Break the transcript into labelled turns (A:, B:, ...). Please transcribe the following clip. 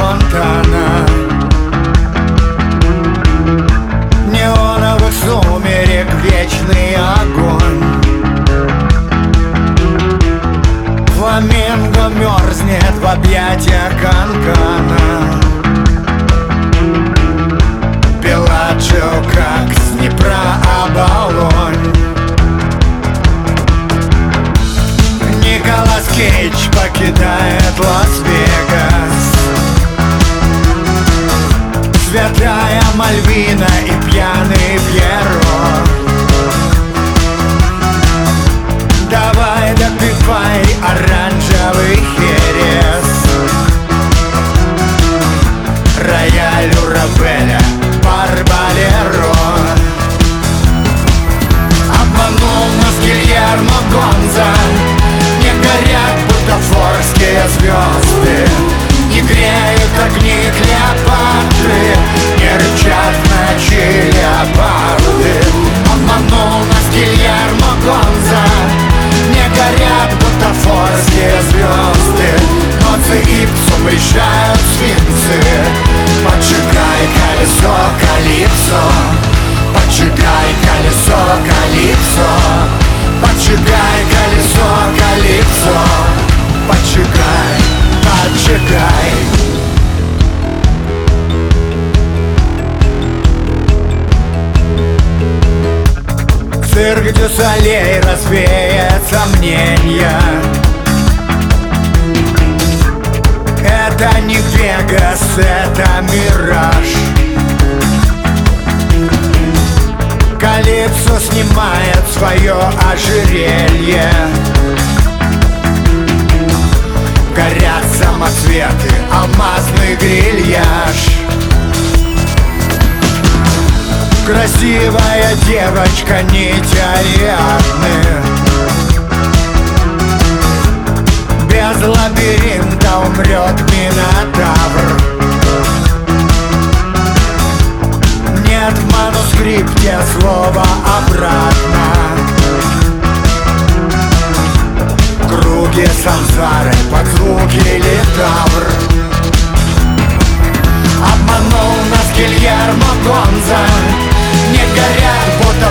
A: фонтана, неоновых сумерек вечный огонь. Фламинго мерзнет в объятиях канкана, Беладжио как с Днепра оболонь. Николас Кейдж покидает Лас-Вегас, святая Мальвина и пьяный Пьеро. Давай допивай оранжевый херес, рояль у Равеля, Барбалеро. Обманул нас Гильермо Гонза, не горят бутафорские звезды, не греют огни Клеопатры, не рычат в ночи леопарды. Обманул нас Гильермо Гонза, не горят бутафорские звезды, но Ипсум решают сфинксы. Поджигай колесо калипсо, поджигай колесо калипсо, поджигай колесо калипсо, поджигай, поджигай. Цирк дю Солей развеет сомнения. Это не Вегас, это мираж. Калипсо снимает свое ожерелье, горят самоцветы, алмазный грильяж. Красивая девочка, нить Ариадны, без лабиринта умрет Минотавр. Нет в манускрипте слова обратно. Круги сансары под звуки литавр. Обманул нас Гильермо Гонза, не горят будто